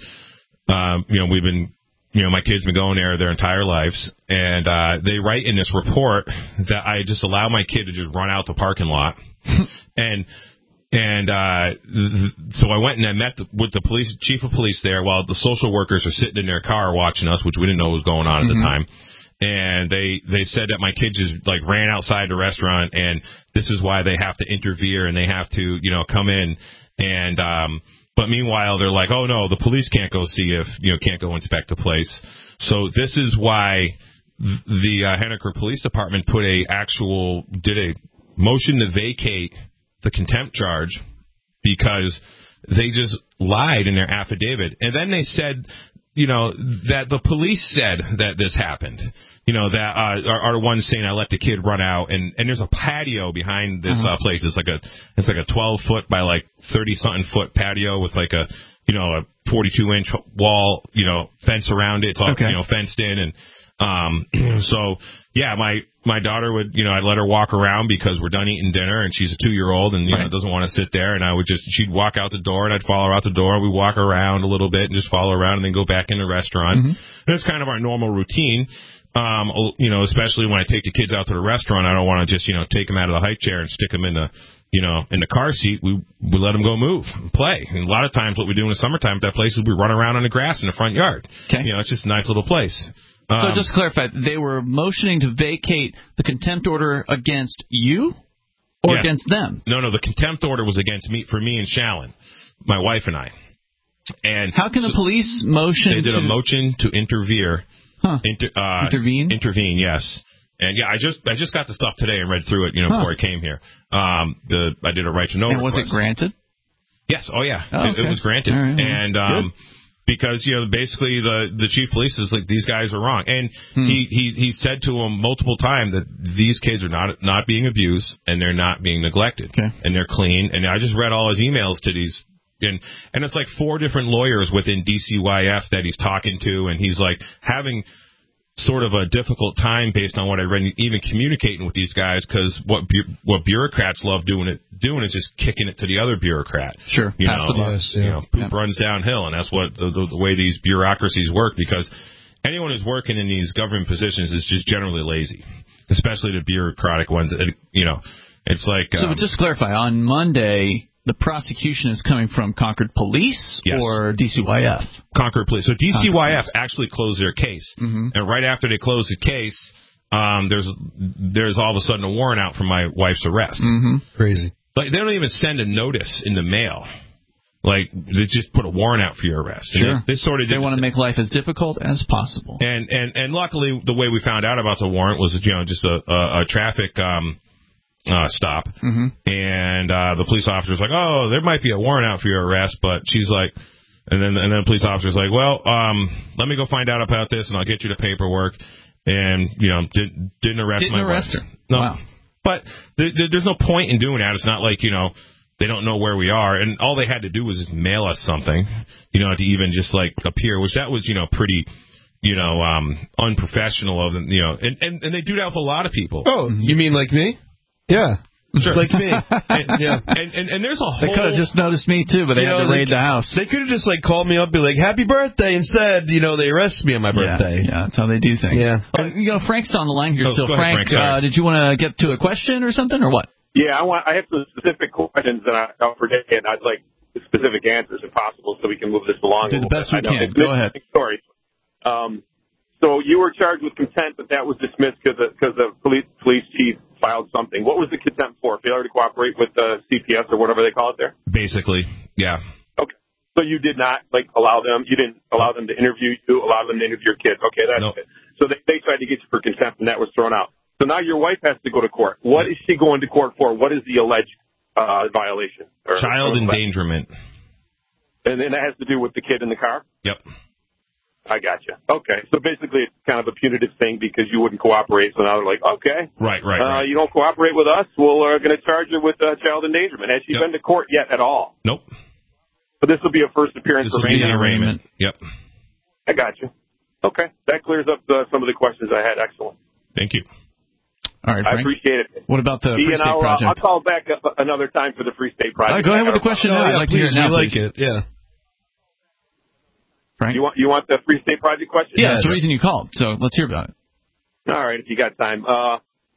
um, you know, we've been, you know, my kids have been going there their entire lives. And uh, they write in this report that I just allow my kid to just run out the parking lot. and and uh, th- so I went and I met the, with the police chief of police there while the social workers are sitting in their car watching us, which we didn't know was going on mm-hmm. at the time. And they, they said that my kid just, like, ran outside the restaurant, and this is why they have to interfere, and they have to, you know, come in. And, um, but meanwhile, they're like, oh, no, the police can't go see if, you know, can't go inspect the place. So this is why th- the uh, Henniker Police Department put a actual, did a motion to vacate the contempt charge because they just lied in their affidavit. And then they said, you know, that the police said that this happened. You know, that uh, are, are the ones saying I let the kid run out, and, and there's a patio behind this uh, place. It's like a it's like a twelve foot by like thirty something foot patio with like a you know a forty-two inch wall, you know, fence around it. It's all okay. you know fenced in, and um, so yeah, my my daughter would you know I'd let her walk around because we're done eating dinner, and she's a two year old and you right. know doesn't want to sit there, and I would just she'd walk out the door and I'd follow her out the door. We'd walk around a little bit and just follow her around and then go back in the restaurant. Mm-hmm. That's kind of our normal routine. Um, you know, especially when I take the kids out to the restaurant, I don't want to just, you know, take them out of the high chair and stick them in the, you know, in the car seat. We we let them go move and play. And a lot of times what we do in the summertime at that place is we run around on the grass in the front yard. Okay. You know, it's just a nice little place. Um, so just to clarify, they were motioning to vacate the contempt order against you or yeah. against them? No, no, the contempt order was against me, for me and Shallon, my wife and I. And how can so the police motion They did to... a motion to interfere. Huh. Inter, uh, intervene? Intervene, yes. And yeah, I just I just got the stuff today and read through it, you know, huh. before I came here. Um, the I did a right to know. And was request. it granted? Yes. Oh yeah, oh, okay. it, it was granted. Right, right. And um, Good. because you know, basically the the chief of police is like these guys are wrong, and hmm. he he he said to them multiple times that these kids are not not being abused and they're not being neglected, okay. and they're clean. And I just read all his emails to these. And and it's like four different lawyers within D C Y F that he's talking to, and he's like having sort of a difficult time based on what I read, even communicating with these guys, because what bu- what bureaucrats love doing it doing is just kicking it to the other bureaucrat. Sure, you pass know, the buck. yes, you know, poop yeah. runs downhill, and that's what the, the, the way these bureaucracies work. Because anyone who's working in these government positions is just generally lazy, especially the bureaucratic ones. You know, it's like so. Um, But just to clarify, on Monday, the prosecution is coming from Concord Police yes. or D C Y F? Concord Police. So D C Y F actually closed their case. Mm-hmm. And right after they closed the case, um, there's there's all of a sudden a warrant out for my wife's arrest. Mm-hmm. Crazy. Like, they don't even send a notice in the mail. Like, they just put a warrant out for your arrest. Sure. And they, they sort of they want to make life as difficult as possible. And, and, and luckily, the way we found out about the warrant was, you know, just a, a, a traffic... Um, Uh, stop. Mm-hmm. And uh, the police officer's like, oh, there might be a warrant out for your arrest, but she's like, and then and then the police officer's like, well, um, let me go find out about this, and I'll get you the paperwork. And, you know, did, didn't arrest didn't my arrest wife. her. No. Wow. But th- th- there's no point in doing that. It's not like, you know, they don't know where we are. And all they had to do was just mail us something, you know, to even just, like, appear, which that was, you know, pretty... you know, um, unprofessional of them, you know, and, and, and they do that with a lot of people. Oh, you mean like me? Yeah. Sure. Like me. and, yeah. And, and and there's a whole. They could have just noticed me too, but they you had know, to raid like, the house. They could have just like called me up, and be like, "Happy birthday!" Instead, you know, they arrest me on my birthday. Yeah, yeah that's how they do things. Yeah. Oh, you know, Frank's on the line here Oh, still. go ahead, Frank, Frank, uh, did you want to get to a question or something, or what? Yeah, I want. I have some specific questions that I out for today, and I'd like specific answers if possible, so we can move this along. Do a the little best bit. we can. Go ahead. Story. Um, so you were charged with contempt, but that was dismissed because because the police police chief filed something. What was the contempt for? Failure to cooperate with the C P S or whatever they call it there? Basically, yeah. Okay. So you did not like allow them. You didn't allow them to interview you. Allow them to interview your kids. Okay, that's Nope. it. So they they tried to get you for contempt, and that was thrown out. So now your wife has to go to court. What is she going to court for? What is the alleged uh, violation? Or, Child or endangerment. And then that has to do with the kid in the car? Yep. I gotcha. Okay. So basically it's kind of a punitive thing because you wouldn't cooperate. So now they're like, okay. Right, right, uh, right. You don't cooperate with us. We're uh, going to charge you with uh, child endangerment. Has she Yep. been to court yet at all? Nope. But this will be a first appearance This for will be Raymond. an arraignment. Yep. I got you. Okay. That clears up uh, some of the questions I had. Excellent. Thank you. All right, I Frank. appreciate it. What about the Free Ian, State I'll, Project? Uh, I'll call back up another time for the Free State Project. All right, go ahead with the question now. Oh, yeah, I'd like please, to hear it now, we like please. it. Yeah. Frank? You want you want the Free State Project question? Yeah, that's the reason you called, so let's hear about it. All right, if you got time. Uh,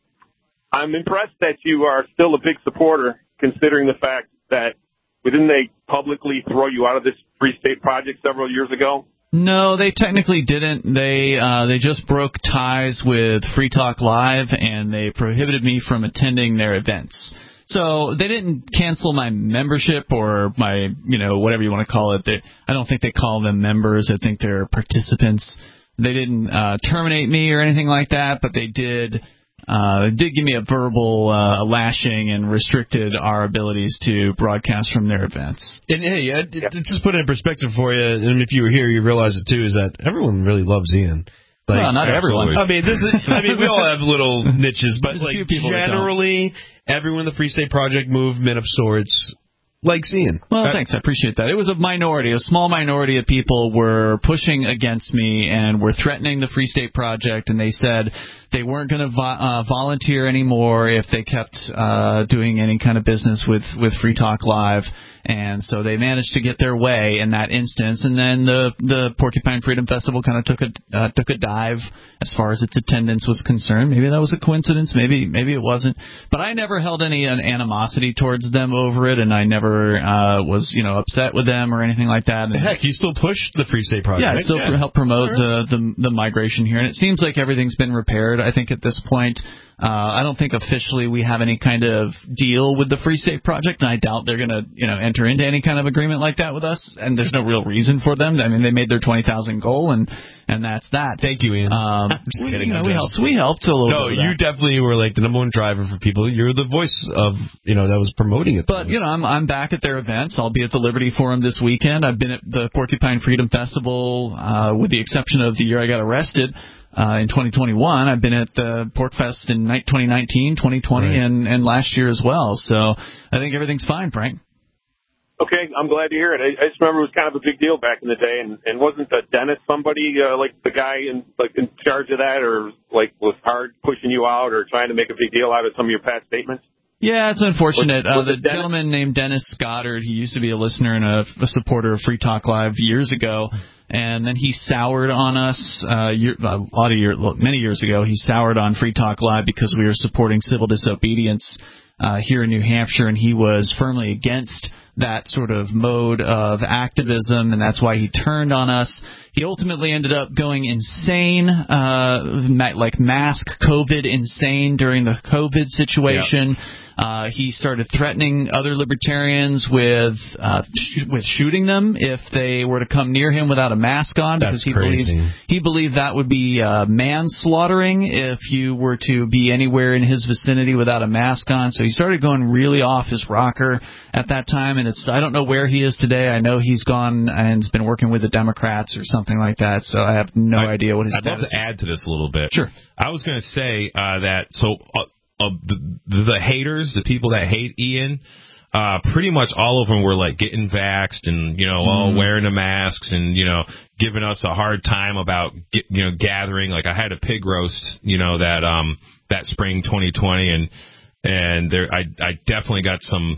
I'm impressed that you are still a big supporter, considering the fact that didn't they publicly throw you out of this Free State Project several years ago? No, they technically didn't. They uh, they just broke ties with Free Talk Live, and they prohibited me from attending their events. So they didn't cancel my membership or my, you know, whatever you want to call it. They, I don't think they call them members. I think they're participants. They didn't uh, terminate me or anything like that, but they did uh, did give me a verbal uh, lashing and restricted our abilities to broadcast from their events. And hey, uh, d- d- just put it in perspective for you, and if you were here, you realize it too, is that everyone really loves Ian. Like, well, not everyone. I mean, this is. I mean, we all have little niches, but There's a like few people that don't. generally, everyone in the Free State Project movement of sorts likes Ian. Well, thanks. I appreciate that. It was a minority. A small minority of people were pushing against me and were threatening the Free State Project, and they said they weren't going to vo- uh, volunteer anymore if they kept uh, doing any kind of business with, with Free Talk Live. And so they managed to get their way in that instance, and then the the Porcupine Freedom Festival kind of took a uh, took a dive as far as its attendance was concerned. Maybe that was a coincidence, maybe maybe it wasn't. But I never held any uh, animosity towards them over it, and I never uh, was you know upset with them or anything like that. And heck, you still pushed the Free State Project. Yeah, I still yeah. help promote the, the the migration here, and it seems like everything's been repaired. I think at this point. Uh, I don't think officially we have any kind of deal with the Free State Project, and I doubt they're going to, you know, enter into any kind of agreement like that with us. And there's no real reason for them. I mean, they made their twenty thousand goal, and and that's that. Thank you, Ian. Um, just we, kidding. You know, I'm we just- helped. We helped a little No, bit. with you that. definitely were like the number one driver for people. You're the voice of, you know, that was promoting it. But, you know, I'm I'm back at their events. I'll be at the Liberty Forum this weekend. I've been at the Porcupine Freedom Festival, uh, with the exception of the year I got arrested. Uh, in twenty twenty-one, I've been at the Pork Fest in twenty nineteen, twenty twenty, Right. and, and last year as well. So I think everything's fine, Frank. Okay, I'm glad to hear it. I, I just remember it was kind of a big deal back in the day, and, and wasn't the Dennis somebody uh, like the guy in like in charge of that, or like was hard pushing you out or trying to make a big deal out of some of your past statements? Yeah, it's unfortunate. Was- was uh, the it Dennis? gentleman named Dennis Goddard, he used to be a listener and a, a supporter of Free Talk Live years ago, and then he soured on us uh, year, a lot of years, many years ago. He soured on Free Talk Live because we were supporting civil disobedience uh, here in New Hampshire, and he was firmly against that sort of mode of activism, and that's why he turned on us. He ultimately ended up going insane, uh, ma- like mask COVID insane during the COVID situation. Yeah. Uh, he started threatening other libertarians with uh, sh- with shooting them if they were to come near him without a mask on, because That's he crazy. believed he believed that would be uh, manslaughtering if you were to be anywhere in his vicinity without a mask on. So he started going really off his rocker at that time, and it's I don't know where he is today. I know he's gone and has been working with the Democrats or something like that. So I have no I, idea what his I'd love status to is. add to this a little bit. Sure. I was going to say uh, that so uh, uh, the, the haters, the people that hate Ian, uh, pretty much all of them were like getting vaxxed and, you know, all Mm. wearing the masks and, you know, giving us a hard time about, get, you know, gathering. Like I had a pig roast, you know, that um that spring twenty twenty, and and there I I definitely got some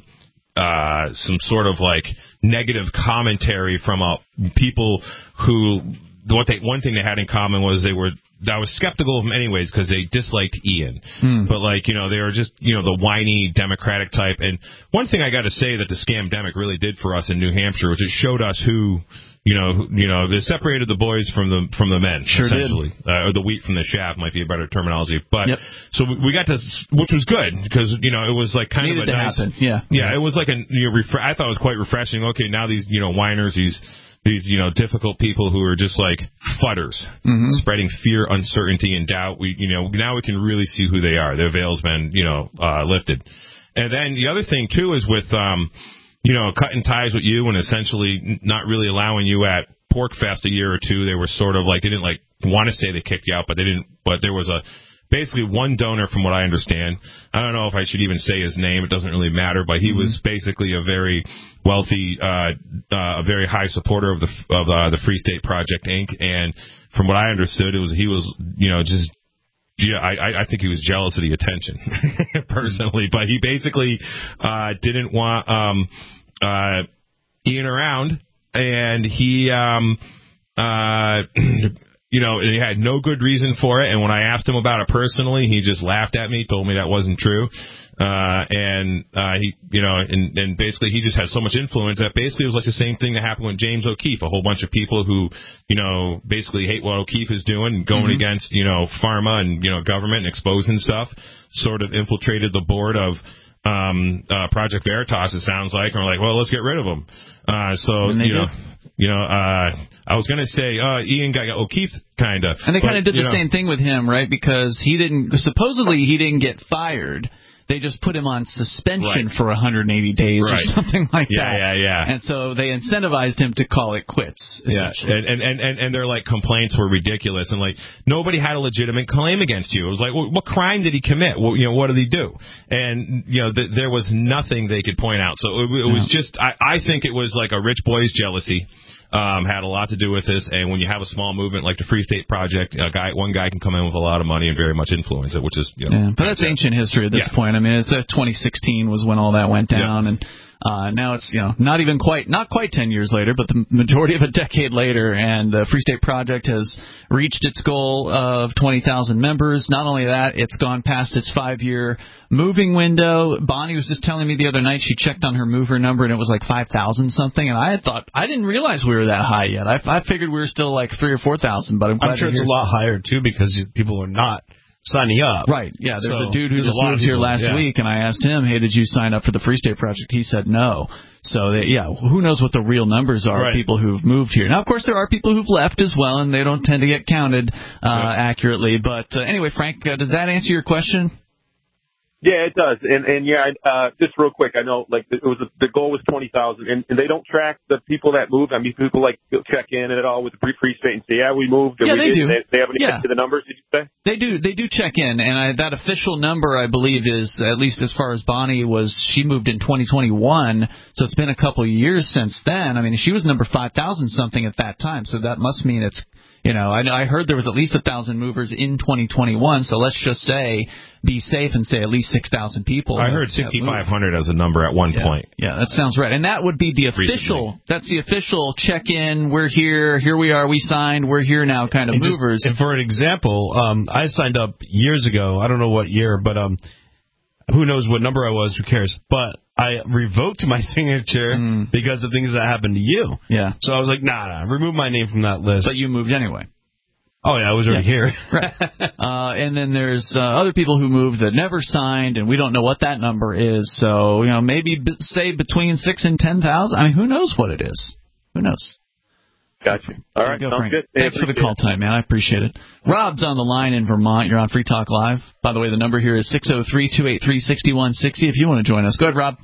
uh, some sort of like negative commentary from uh, people who what they one thing they had in common was they were. I was skeptical of them anyways because they disliked Ian. Hmm. But, like, you know, they were just, you know, the whiny Democratic type. And one thing I got to say that the Scamdemic really did for us in New Hampshire was it showed us who, you know, who, you know, they separated the boys from the from the men, sure essentially. Uh, or the wheat from the chaff might be a better terminology. But yep. So we got to, which was good because, you know, it was like kind Needed of a to nice. Happen. Yeah. Yeah, it was like a, you know, refre- I thought it was quite refreshing. Okay, now these, you know, whiners, these. These, you know, difficult people who are just like fudders, mm-hmm. spreading fear, uncertainty, and doubt. We, you know, now we can really see who they are. Their veil's been, you know, uh, lifted. And then the other thing too is with, um, you know, cutting ties with you and essentially not really allowing you at PorcFest a year or two. They were sort of like they didn't like want to say they kicked you out, but they didn't. But there was a basically one donor, from what I understand. I don't know if I should even say his name. It doesn't really matter. But he mm-hmm. was basically a very wealthy, uh, uh, a very high supporter of the of uh, the Free State Project Incorporated. And from what I understood, it was he was, you know, just yeah, I I think he was jealous of the attention personally. But he basically uh, didn't want um, uh, Ian around, and he um, uh. You know, he had no good reason for it, and when I asked him about it personally, he just laughed at me, told me that wasn't true, uh, and uh, he, you know, and, and basically he just had so much influence that basically it was like the same thing that happened with James O'Keefe. A whole bunch of people who, you know, basically hate what O'Keefe is doing, going mm-hmm. against, you know, pharma and, you know, government and exposing stuff, sort of infiltrated the board of um, uh, Project Veritas, it sounds like, and we're like, well, let's get rid of them. Uh, so, you know. Do. You know, uh, I was going to say, uh, Ian got O'Keefe, kind of. And they kind of did the know. same thing with him, right? Because he didn't, supposedly he didn't get fired. They just put him on suspension right. for one hundred eighty days right. or something like yeah, that. Yeah, yeah, yeah. And so they incentivized him to call it quits. Yeah, and, and, and, and their, like, complaints were ridiculous. And, like, nobody had a legitimate claim against you. It was like, well, what crime did he commit? Well, you know, what did he do? And, you know, th- there was nothing they could point out. So it, it was no. just, I, I think it was like a rich boy's jealousy. Um, had a lot to do with this, and when you have a small movement like the Free State Project, a guy, one guy can come in with a lot of money and very much influence it, which is, you know, yeah, but that's ancient history at this yeah. point. I mean, it's uh, twenty sixteen was when all that went down, yeah. and uh, now it's, you know, not even quite, not quite ten years later, but the majority of a decade later, and the Free State Project has reached its goal of twenty thousand members. Not only that, it's gone past its five-year moving window. Bonnie was just telling me the other night she checked on her mover number and it was like five thousand something, and I had thought, I didn't realize we were that high yet. I, I figured we were still like three or four thousand, but I'm glad I'm sure it's hear. a lot higher too because people are not signing up. Right, yeah. There's so, a dude who just moved here last yeah. week, and I asked him, hey, did you sign up for the Free State Project? He said no. So, they, yeah, who knows what the real numbers are right. of people who've moved here. Now, of course, there are people who've left as well, and they don't tend to get counted uh, right. accurately. But uh, anyway, Frank, uh, does that answer your question? Yeah, it does. And, and yeah, uh, just real quick, I know, like, it was a, the goal was twenty thousand, and, and they don't track the people that moved. I mean, people, like, check in at all with the Free State and say, yeah, we moved. Yeah, we they did. do. They, they haven't yeah. even to the numbers, did you say? They do. They do check in, and I, that official number, I believe, is, at least as far as Bonnie was, she moved in twenty twenty-one, so it's been a couple of years since then. I mean, she was number five thousand something at that time, so that must mean it's, you know, I, I heard there was at least one thousand movers in twenty twenty-one, so let's just say, be safe and say at least six thousand people. I heard sixty-five hundred as a number at one yeah. point. Yeah, that sounds right. And that would be the official, Recently. that's the official check-in, we're here, here we are, we signed, we're here now kind of and movers. Just, and for an example, um, I signed up years ago, I don't know what year, but um, who knows what number I was, who cares, but I revoked my signature mm. because of things that happened to you. Yeah. So I was like, nah, nah, remove my name from that list. But you moved anyway. Oh, yeah, I was already yeah. here. Right. Uh, and then there's uh, other people who moved that never signed, and we don't know what that number is. So, you know, maybe b- say between six and ten thousand. I mean, who knows what it is? Who knows? Gotcha. All right, go, sounds Frank. good. Thanks for the call tonight, man. I appreciate it. Rob's on the line in Vermont. You're on Free Talk Live. By the way, the number here is six oh three, two eight three, six one six oh if you want to join us. Go ahead, Rob.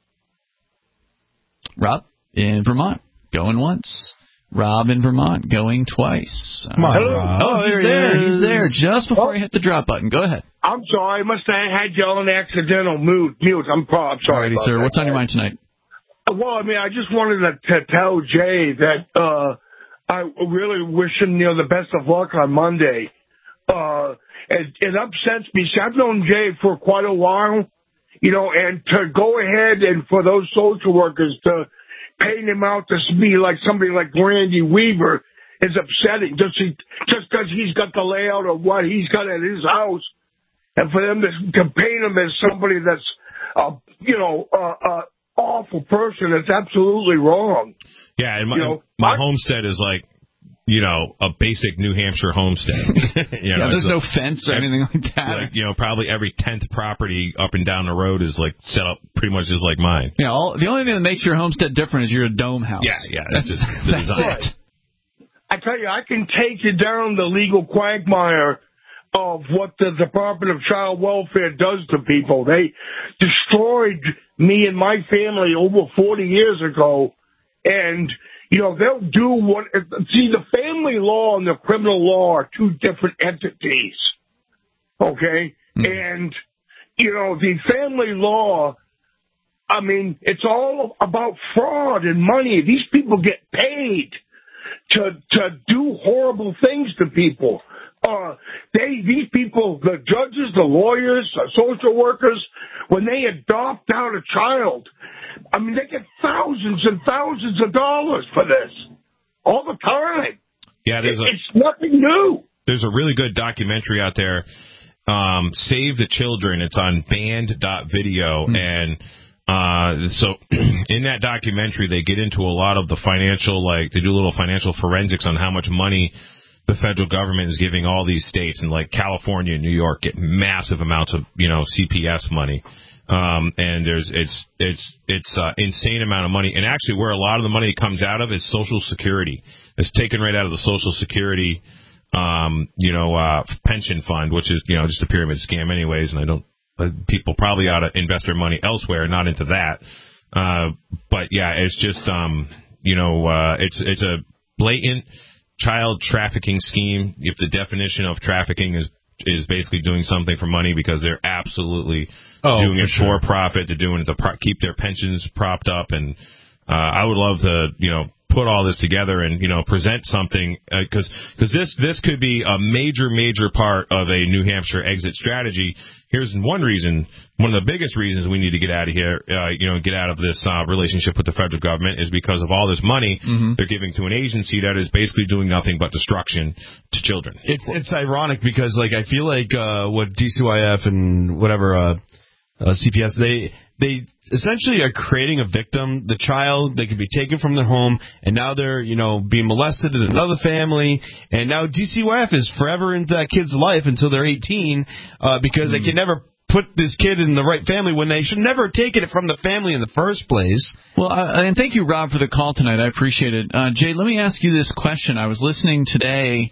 Rob in Vermont. Going once. Rob in Vermont going twice. Come on, Rob. Oh, he's there. He's there just before I hit the drop button. Go ahead. I'm sorry. I must have had you on accidental mute. mute. I'm, I'm sorry. Alrighty, sir. That. What's on your mind tonight? Well, I mean, I just wanted to, to tell Jay that uh, I really wish him, you know, the best of luck on Monday. Uh, it, it upsets me. See, I've known Jay for quite a while, You know, and to go ahead and for those social workers to paint him out to be like somebody like Randy Weaver is upsetting. Just he, just because he's got the layout of what he's got at his house, and for them to, to paint him as somebody that's, uh, you know, uh, uh, awful person, it's absolutely wrong. Yeah, and my, you know, my I, homestead is like, you know, a basic New Hampshire homestead. you know, yeah, there's so, no fence or anything like that. Like, you know, probably every tenth property up and down the road is like set up pretty much just like mine. Yeah, all, the only thing that makes your homestead different is you're a dome house. Yeah, yeah, that's, that's just the that's design. it. I tell you, I can take you down the legal quagmire of what the Department of Child Welfare does to people. They destroyed me and my family over forty years ago, and you know, they'll do what, see, the family law and the criminal law are two different entities, okay? Mm. And, you know, the family law, I mean, it's all about fraud and money. These people get paid to, to do horrible things to people. Uh, they, these people, the judges, the lawyers, the social workers, when they adopt out a child, I mean, they get thousands and thousands of dollars for this all the time. Yeah, there's it, a, it's nothing new. There's a really good documentary out there, um, Save the Children. It's on band dot video, mm. and uh, so in that documentary, they get into a lot of the financial, like, they do a little financial forensics on how much money the federal government is giving all these states, and like California and New York get massive amounts of, you know, C P S money. Um, and there's, it's, it's, it's, uh, insane amount of money. And actually where a lot of the money comes out of is Social Security. It's taken right out of the Social Security, um, you know, uh, pension fund, which is, you know, just a pyramid scam anyways. And I don't, uh, people probably ought to invest their money elsewhere, not into that. Uh, but yeah, it's just, um, you know, uh, it's, it's a blatant child trafficking scheme. If the definition of trafficking is, is basically doing something for money, because they're absolutely oh, doing it for sure. profit. They're doing it to pro- keep their pensions propped up. And uh, I would love to, you know, put all this together and, you know, present something, because uh, because this this could be a major, major part of a New Hampshire exit strategy. Here's one reason, one of the biggest reasons we need to get out of here, uh, you know, get out of this uh, relationship with the federal government, is because of all this money mm-hmm. they're giving to an agency that is basically doing nothing but destruction to children. It's it's ironic because, like, I feel like uh, what D C Y F and whatever uh, uh, C P S, they they essentially are creating a victim, the child. They can be taken from their home, and now they're, you know, being molested in another family, and now D C Y F is forever into that kid's life until they're eighteen, uh, because mm. they can never put this kid in the right family when they should never have taken it from the family in the first place. Well, uh, and thank you, Rob, for the call tonight. I appreciate it. Uh, Jay, let me ask you this question. I was listening today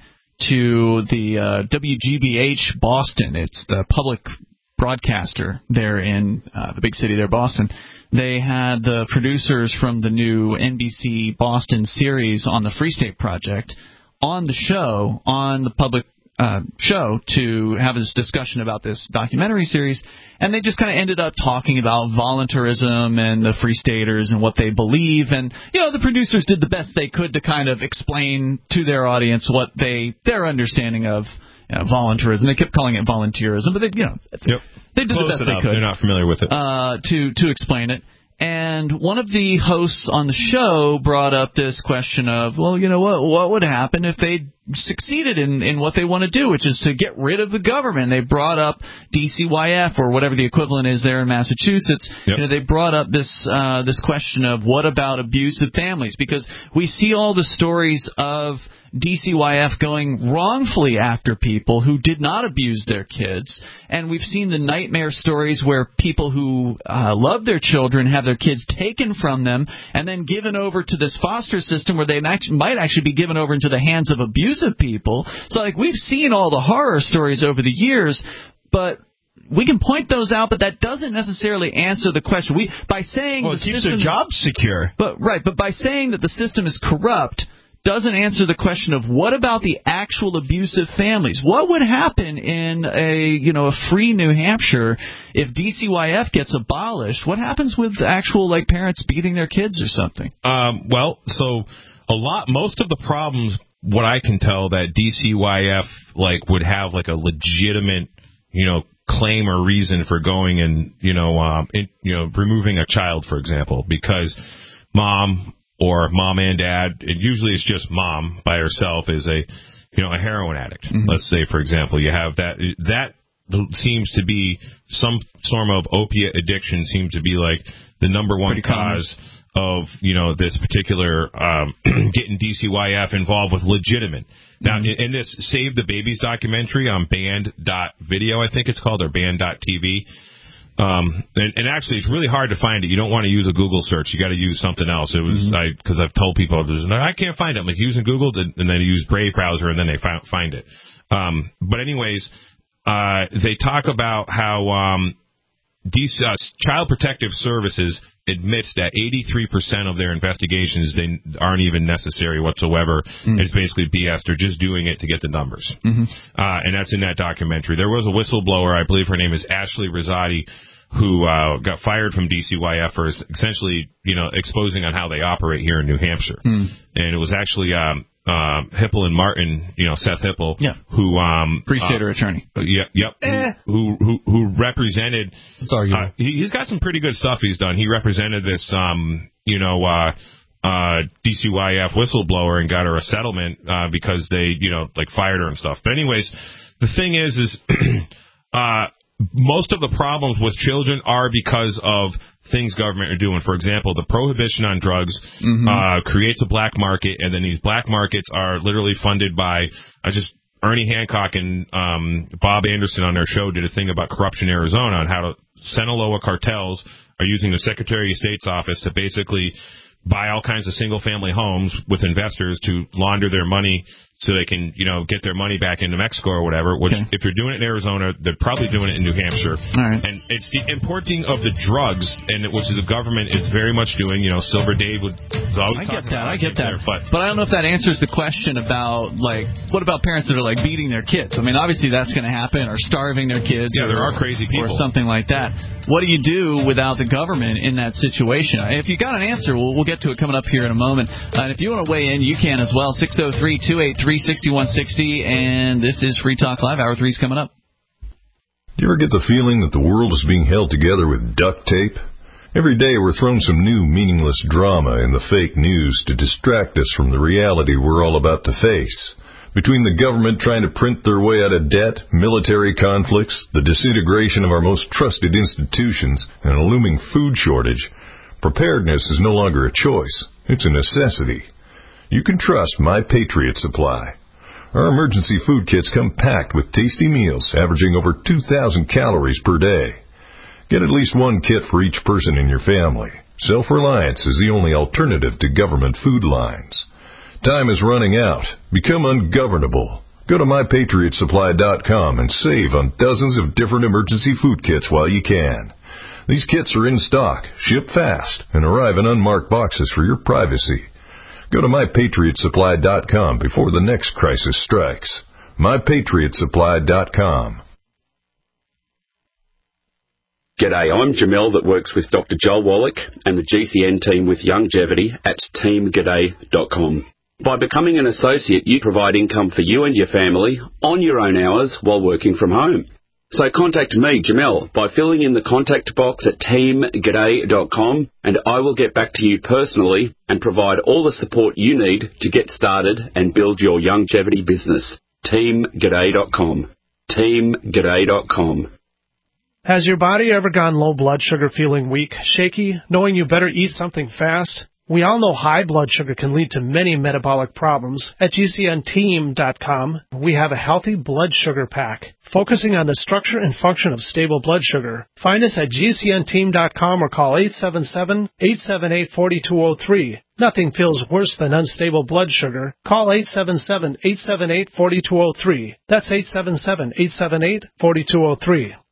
to the uh, W G B H Boston. It's the public broadcaster there in uh, the big city there, Boston. They had the producers from the new N B C Boston series on the Free State Project on the show, on the public uh, show, to have this discussion about this documentary series, and they just kind of ended up talking about voluntarism and the Free Staters and what they believe, and, you know, the producers did the best they could to kind of explain to their audience what they, their understanding of You know, voluntarism. They kept calling it volunteerism, but they, you know, yep. they did Close the best enough. they could. They're not familiar with it. Uh, to to explain it. And one of the hosts on the show brought up this question of, well, you know what, what would happen if they succeeded in, in what they want to do, which is to get rid of the government. They brought up D C Y F, or whatever the equivalent is there in Massachusetts. Yep. You know, they brought up this uh, this question of what about abusive families, because we see all the stories of D C Y F going wrongfully after people who did not abuse their kids, and we've seen the nightmare stories where people who uh, love their children have their kids taken from them and then given over to this foster system where they might actually be given over into the hands of abusive people. So, like, we've seen all the horror stories over the years, but we can point those out, but that doesn't necessarily answer the question. We by saying well, the it keeps system their jobs secure, but right, but by saying that the system is corrupt doesn't answer the question of what about the actual abusive families? What would happen in a, you know, a free New Hampshire if D C Y F gets abolished? What happens with actual, like, parents beating their kids or something? Um, well, so a lot, most of the problems, what I can tell, that D C Y F, like, would have, like, a legitimate, you know, claim or reason for going and, you know, um, in, you know, removing a child, for example, because mom or mom and dad, it usually it's just mom by herself is a, you know, a heroin addict. Mm-hmm. Let's say, for example, you have that, that seems to be some form of opiate addiction seems to be like the number one Pretty cause common. Of, you know, this particular, um, getting D C Y F involved with legitimate. Now, mm-hmm. in, in this Save the Babies documentary on band dot video, I think it's called, or band dot T V, um, and, and actually it's really hard to find it. You don't want to use a Google search. You got to use something else. It was, mm-hmm. I, cause I've told people, I can't find it. I'm like, using Google, and then they use Brave browser, and then they find, find it. Um, but anyways, uh, they talk about how, um, these, uh, Child Protective Services admits that eighty-three percent of their investigations they aren't even necessary whatsoever. Mm. It's basically B S. They're just doing it to get the numbers. Mm-hmm. Uh, and that's in that documentary. There was a whistleblower, I believe her name is Ashley Rosati, who uh, got fired from D C Y F for essentially, you know, exposing on how they operate here in New Hampshire. Mm. And it was actually um, uh, Hipple and Martin, you know, Seth Hipple, yeah. who um, Free Stater uh, attorney. Yeah, yep. Eh. Who, who who represented? Sorry, uh, he, he's got some pretty good stuff he's done. He represented this, um, you know, uh, uh, D C Y F whistleblower and got her a settlement uh, because they, you know, like fired her and stuff. But anyways, the thing is, is uh, most of the problems with children are because of things government are doing. For example, the prohibition on drugs mm-hmm. uh, creates a black market, and then these black markets are literally funded by, I just, Ernie Hancock and um, Bob Anderson on their show did a thing about corruption in Arizona on how to, Sinaloa cartels are using the Secretary of State's office to basically buy all kinds of single-family homes with investors to launder their money so they can, you know, get their money back into Mexico or whatever, which okay. if you're doing it in Arizona, they're probably doing it in New Hampshire. All right. And it's the importing of the drugs, and which the government is very much doing. You know, Silver Dave would always I get that, I get that. There, but, but I don't know if that answers the question about, like, what about parents that are, like, beating their kids? I mean, obviously that's going to happen, or starving their kids. Yeah, or, there are crazy people. Or something like that. What do you do without the government in that situation? If you got an answer, we'll, we'll get to it coming up here in a moment. Uh, and if you want to weigh in, you can as well. six oh three, two eight three, six one six oh. And this is Free Talk Live. Hour three's coming up. Do you ever get the feeling that the world is being held together with duct tape? Every day we're thrown some new meaningless drama in the fake news to distract us from the reality we're all about to face. Between the government trying to print their way out of debt, military conflicts, the disintegration of our most trusted institutions, and a looming food shortage, preparedness is no longer a choice. It's a necessity. You can trust My Patriot Supply. Our emergency food kits come packed with tasty meals averaging over two thousand calories per day. Get at least one kit for each person in your family. Self-reliance is the only alternative to government food lines. Time is running out. Become ungovernable. Go to my patriot supply dot com and save on dozens of different emergency food kits while you can. These kits are in stock, ship fast, and arrive in unmarked boxes for your privacy. Go to my patriot supply dot com before the next crisis strikes. my patriot supply dot com. G'day, I'm Jamel that works with Doctor Joel Wallach and the G C N team with Longevity at team g'day dot com. By becoming an associate, you provide income for you and your family on your own hours while working from home. So contact me, Jamel, by filling in the contact box at team g'day dot com, and I will get back to you personally and provide all the support you need to get started and build your longevity business. team g'day dot com. team g'day dot com. Has your body ever gone low blood sugar, feeling weak, shaky, knowing you better eat something fast? We all know high blood sugar can lead to many metabolic problems. At G C N team dot com, we have a healthy blood sugar pack, focusing on the structure and function of stable blood sugar. Find us at G C N team dot com or call eight seven seven, eight seven eight, four two zero three. Nothing feels worse than unstable blood sugar. Call eight seven seven, eight seven eight, four two zero three. That's eight seven seven, eight seven eight, four two zero three.